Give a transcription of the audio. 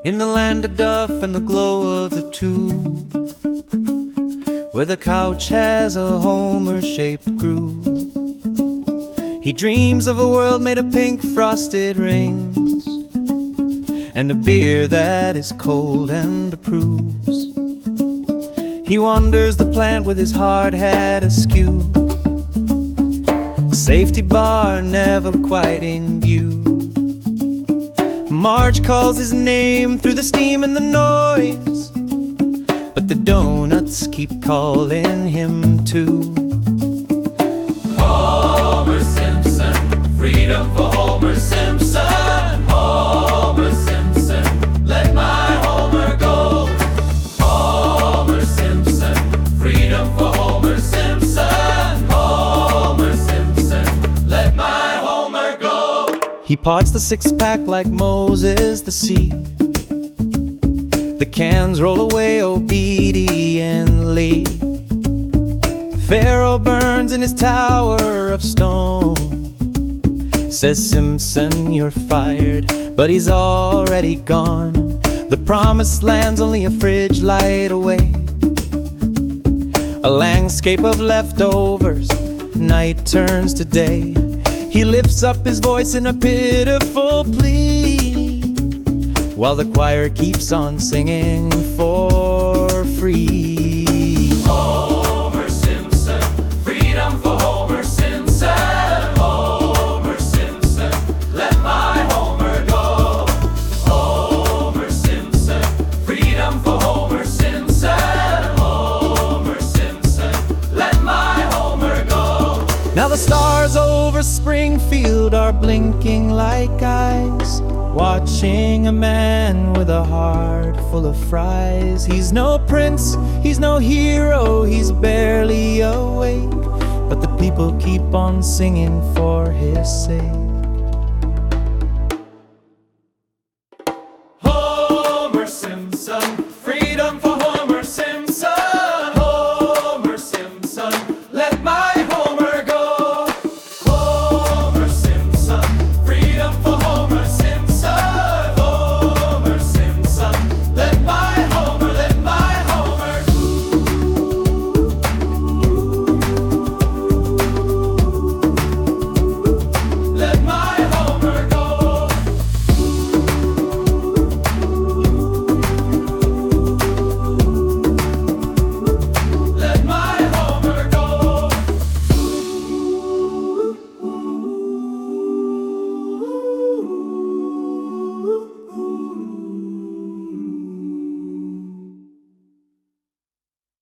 in the land of Duff and the glow of the tube, where the couch has a Homer-shaped groove. He dreams of a world made of pink frosted rings, and a beer that is cold and approves. He wanders the plant with his hard hat askew, a safety bar never quite in view. Marge calls his name through the steam and the noise, but the donuts keep calling him too. Homer Simpson, freedom for Homer Simpson. Homer Simpson, let my Homer go. Homer Simpson, freedom for Homer Simpson. Homer Simpson, let my Homer go. He parts the six-pack like Moses the sea. The cans roll away obediently. Pharaoh burns in his tower of stone. Says Simpson, you're fired, but he's already gone. The promised land's only a fridge light away, a landscape of leftovers. Night turns to day. He lifts up his voice in a pitiful plea, while the choir keeps on singing for free. Homer Simpson, freedom for Homer Simpson. Homer Simpson, let my Homer go. Homer Simpson, freedom for Homer Simpson. Homer Simpson, let my Homer go. Now the stars over Springfield are blinking like eyes, watching a man with a heart full of fries. He's no prince, he's no hero, he's barely awake, but the people keep on singing for his sake.